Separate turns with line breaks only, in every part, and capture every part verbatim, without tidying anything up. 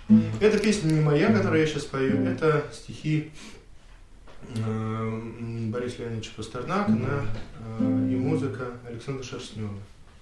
Эта песня не моя, которую я сейчас пою, это стихи э, Бориса Леонидовича Пастернака на, э, и музыка Александра Шерстнева.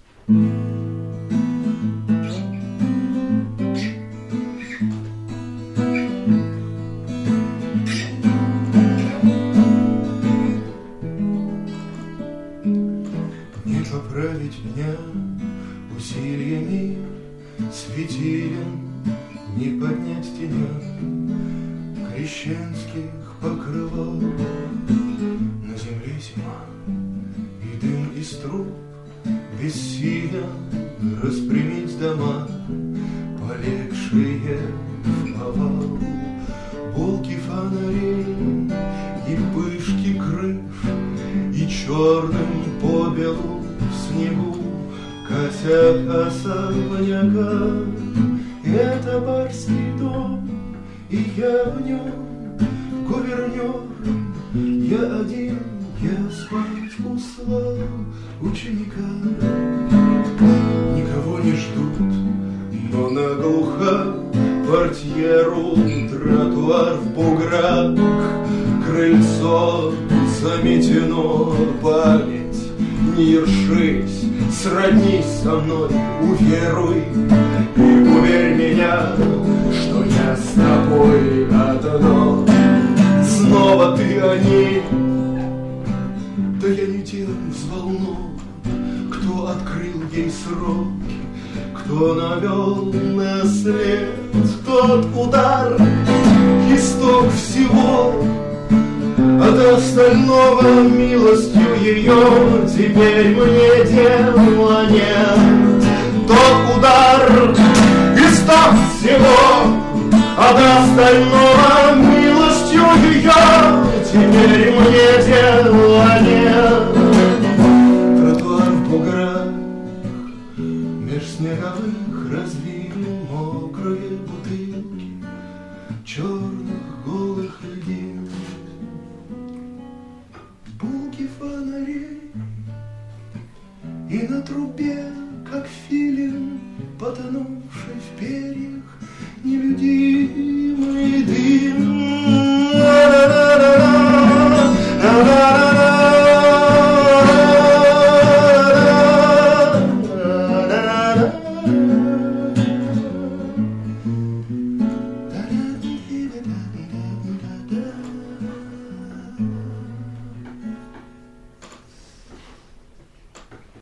Не поправить меня усилиями светилен, не поднять теня крещенских покрывал. На земле зима, и дым из труб бессилен распрямить дома, полегшие в повал. Булки фонарей и пышки крыш, и черным по белу снегу косят особняка. Это барский дом, и я в нем гувернер. Я один, я спать услал ученика. Никого не ждут, но наглухо портьеру, тротуар в буграх, крыльцо заметено, память, не ершись, сроднись со мной, уверуй и уверь меня, что я с тобой одно. Снова ты о ней, да я не тем взволнован, кто открыл ей сроки, кто навел на след тот удар, исток всего. От остального милостью ее теперь мне дела нет. Тот удар, исток всего. От остального милостью ее теперь мне дела нет. Тротуар в буграх меж снеговых развил мокрые бутылки черных голых льдин. Булки фонарей, и на трубе, как филин, потонувший в перьях, нелюдимый дым.